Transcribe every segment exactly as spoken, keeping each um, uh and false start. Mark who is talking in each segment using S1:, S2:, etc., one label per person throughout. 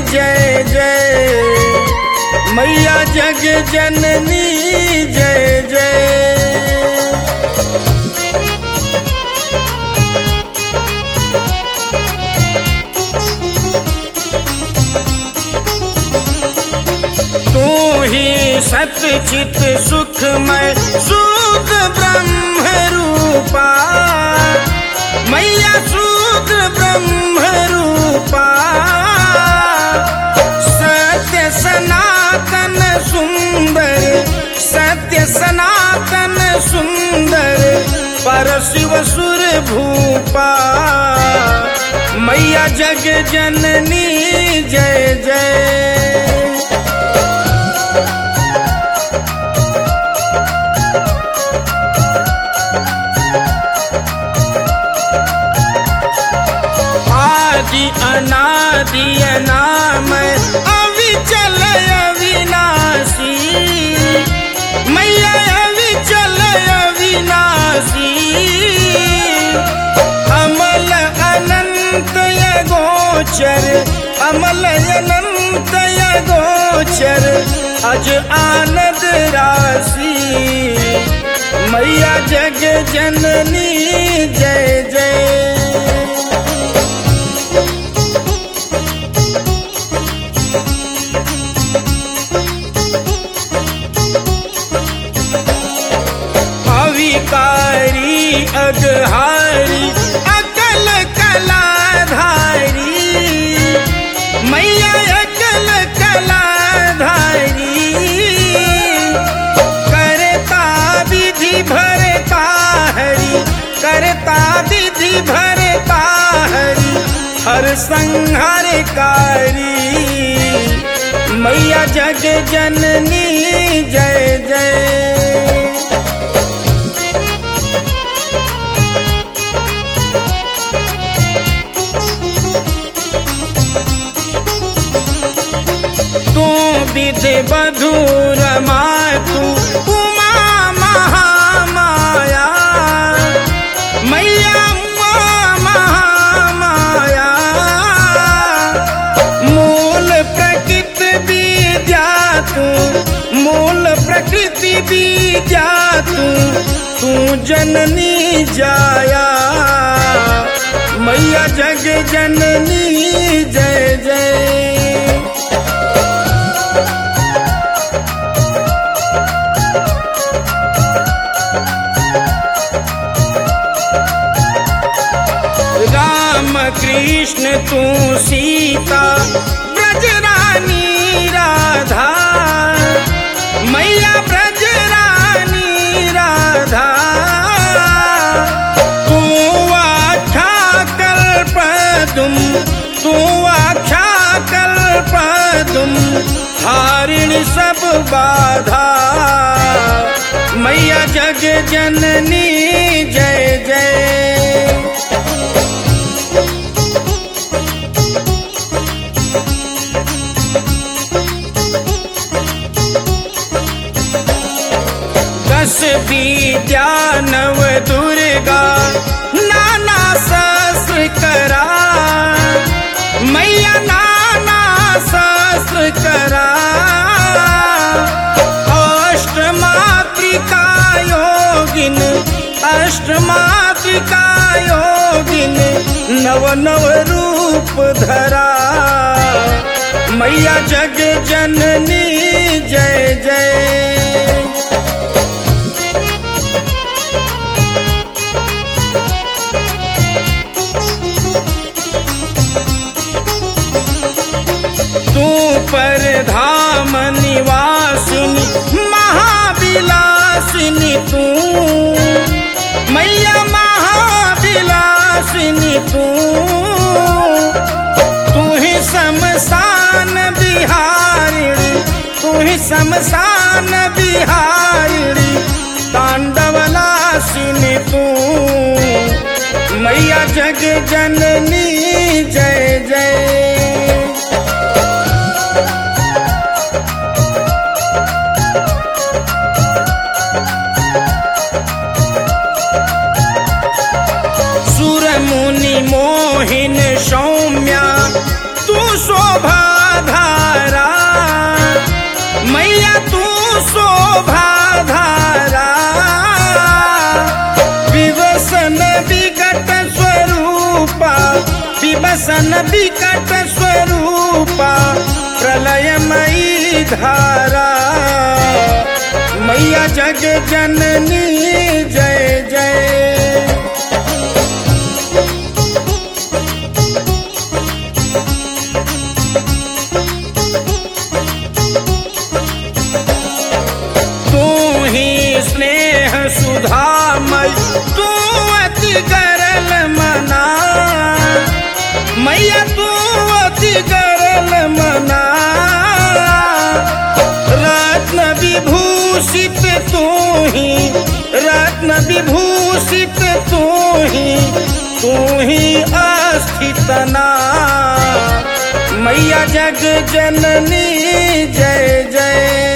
S1: जय जय, मैया जग जननी जय जय। तू ही सतचित सुखमय शुद्ध ब्रह्म रूपा, मैया शुद्ध ब्रह्म रूपा। सत्य सनातन सुंदर, सत्य सनातन सुंदर, परशिव सुर भूपा, मैया जग जननी जय जय। आदि अनादि अनामय अविचल अविनाशी, मैया अविचल अविनाशी। अमल अनंत अगोचर, अमल अनंत अगोचर, अज आनंद राशि, मैया जग जननी जय जय। अविकारी अगहारी अकल कलाधारी, मैया अकल कलाधारी। करता विधि भरता हरि, करता विधि भरता हरि, हर संहारकारी, मैया जग जननी जय जय। तू विधि बधूर मातु उमा महामाया, मैया उमा महामाया। मूल प्रकृति विद्या तू, मूल प्रकृति विद्या तू, तू जननी जाया, मैया जग जननी जय जय। राम कृष्ण तू सीता ब्रज रानी राधा, मैया ब्रज रानी राधा। तू आख्या कल्पदुम, तू आख्या कल्पदुम, हारिणी सब बाधा, मैया जग जननी जय जय। दस विद्या नव दुर्गा नाना शस्त्र करा, मैया नाना शस्त्र करा। अष्टमातृका योगिन, अष्टमातृका योगिन, नव नव रूप धरा, मैया जग जननी जय जय। तू पर धाम निवासिनी महाविलासिनी तू, मैया महाविलासिनी तू। तू ही शमशान बिहारिणी, तू ही शमशान बिहारिणी, तांडवलासिनी तू, मैया जग जननी जय जय। मुनि मोहिन सौम्या तू शोभा धारा, मैया तू शोभा धारा। विवसन विकट स्वरूपा, विवसन विकट स्वरूपा, प्रलयमयी धारा। मैया जग जननी जय जय। तू ही स्नेह सुधामय, तू अति गरल मना, मैया तू अति गरल मना। रत्न विभूषित तू ही, रत्न विभूषित तू ही, तू ही अस्थितना। मैया जग जननी जय जय।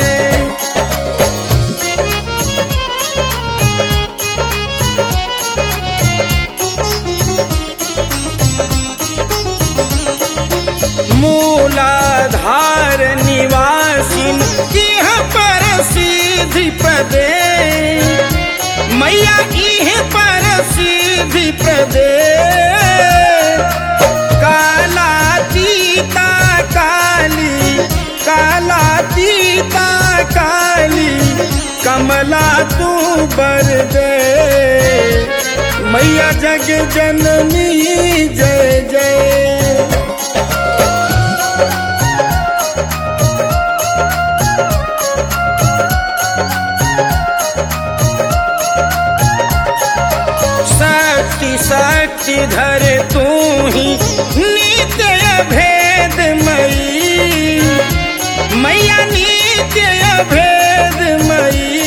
S1: मूलाधार निवासिन इह पर सिद्धि प्रदे, मैया इह पर सिद्धि प्रदे। कालातीता काली, कालातीता काली, कमला तू बर दे। मैया जग जननी जय जय। शक्ति धर तू ही नित्य भेदमयी, मैया नित्य भेदमयी।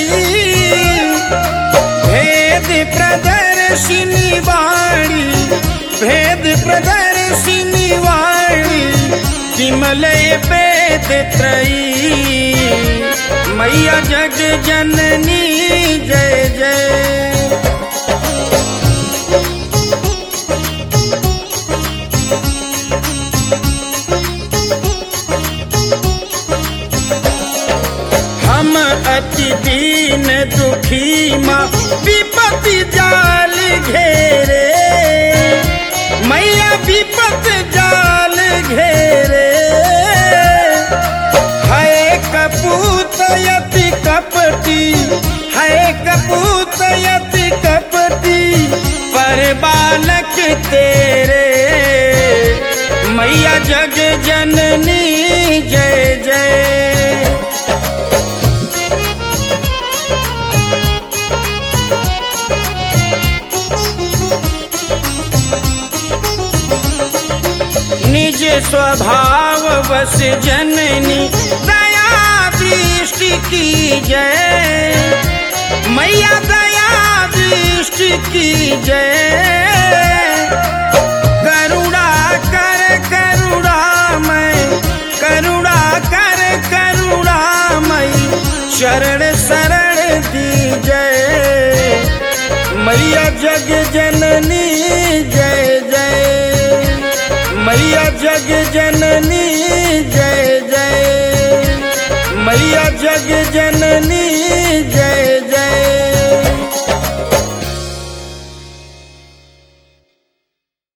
S1: भेद प्रदर्शिनी वाणी, भेद प्रदर्शिनी वाणी, विमलय वेद त्रयी। मैया जग जननी जय जय। हम अति दीन दुखी माँ विपत्ति जाल घेरे, मैया विपत्ति जाल घेरे। है कपूत यति कपटी, है कपूत यति कपटी, पर बालक तेरे। मैया जग जननी जय जय। निज स्वभाव बस जननी दया दृष्टि की जय। मैया दया दृष्टि की जय। करुणा कर करुणामय, करुणा कर करुणामय, शरण शरण दी जय। मैया जग जननी जय जय। मैया जग जननी जय जय। मैया जग जननी जय।